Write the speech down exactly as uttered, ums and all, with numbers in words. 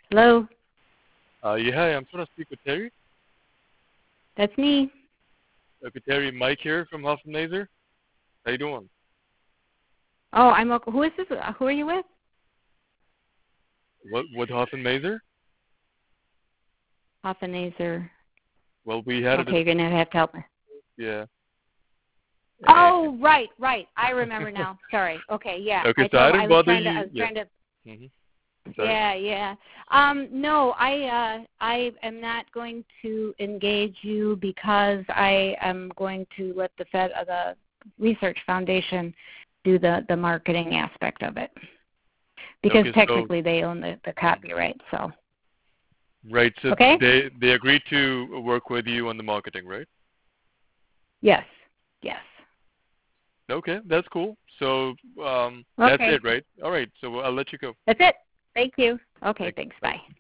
Hello? Uh, yeah, hi, I'm trying to speak with Terry. That's me. Okay, Terry, Mike here from Huff and Laser. How you doing? Oh, I'm okay. Who is this? Uh, Who are you with? What, what Huff and Laser? Hoffenazer. Well, we had Okay, a you're going to have to help me. yeah. Oh, right, right. I remember now. Sorry. Okay, yeah. Okay, I so I told I didn't was bother trying to you. I was Yeah. trying to Mm-hmm. Sorry. Yeah, yeah. Um, no, I uh, I am not going to engage you because I am going to let the Fed, uh, the Research Foundation, do the, the marketing aspect of it. Because Okay, technically they own the, the copyright. So. Right. So Okay. they they agreed to work with you on the marketing, right? Yes. Yes. Okay, that's cool. So um, Okay. that's it, right? All right. So I'll let you go. That's it. Thank you. Okay. Thanks. Thanks. Bye. Bye.